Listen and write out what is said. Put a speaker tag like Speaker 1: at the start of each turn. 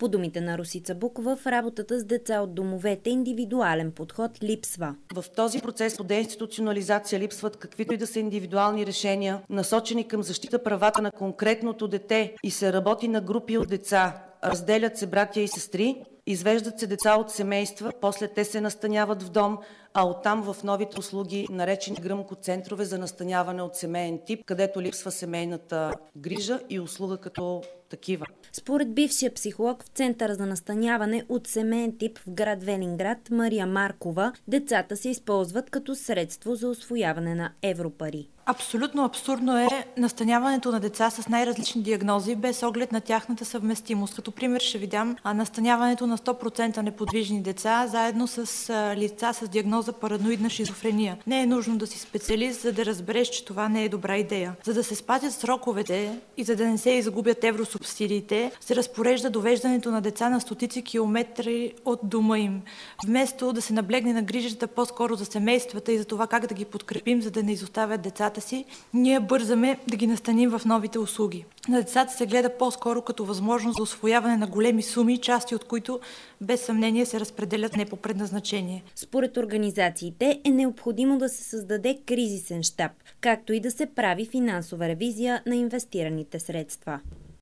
Speaker 1: По думите на Росица Букова, в работата с деца от домовете индивидуален подход липсва.
Speaker 2: В този процес по деинституционализация липсват каквито и да са индивидуални решения, насочени към защита правата на конкретното дете и се работи на групи от деца. Разделят се братя и сестри, извеждат се деца от семейства, после те се настаняват в дом, а оттам в новите услуги, наречени гръмко центрове за настаняване от семейен тип, където липсва семейната грижа и услуга като такива.
Speaker 1: Според бившия психолог в Центъра за настаняване от семейен тип в град Велинград Мария Маркова, децата се използват като средство за усвояване на европари.
Speaker 3: Абсолютно абсурдно е настаняването на деца с най-различни диагнози без оглед на тяхната съвместимост. Като пример ще ви дам настаняването на 100% неподвижни деца заедно с лица с диагноза параноидна шизофрения. Не е нужно да си специалист, за да разбереш, че това не е добра идея. За да се спазят сроковете и за да не се изгубят евросубсидиите, се разпорежда довеждането на деца на стотици километри от дома им. Вместо да се наблегне на грижата по-скоро за семействата и за това как да ги подкрепим, за да не изоставят децата си, ние бързаме да ги настаним в новите услуги. На децата се гледа по-скоро като възможност за усвояване на големи суми, части от които без съмнение се разпределят не по предназначение.
Speaker 1: Според организациите е необходимо да се създаде кризисен щаб, както и да се прави финансова ревизия на инвестираните средства.